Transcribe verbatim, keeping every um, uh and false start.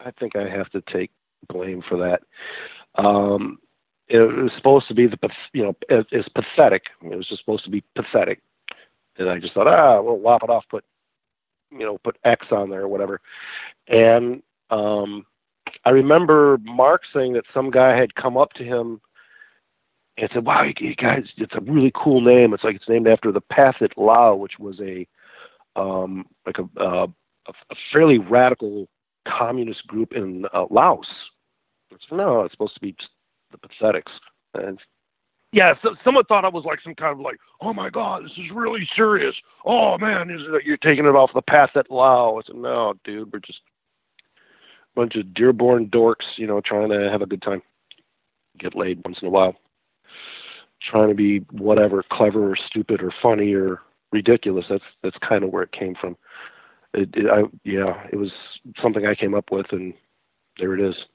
I think I have to take blame for that. Um, it was supposed to be the, you know, it, it's pathetic. It was just supposed to be pathetic, and I just thought, ah, we'll lop it off, put, you know, put X on there or whatever. And um, I remember Mark saying that some guy had come up to him and said, "Wow, you guys, it's a really cool name. It's like it's named after the Pathet Lao, which was a um, like a, uh, a a fairly radical communist group in uh, Laos." I said, "No, it's supposed to be just the Pathetics." And yeah, so someone thought I was like some kind of like, "Oh my God, this is really serious. Oh man, is it, you're taking it off the Pathet Lao." I said, "No, dude, we're just a bunch of Dearborn dorks, you know, trying to have a good time, get laid once in a while." Trying to be whatever, clever or stupid or funny or ridiculous. That's that's kind of where it came from. It, it, I, yeah, it was something I came up with, and there it is.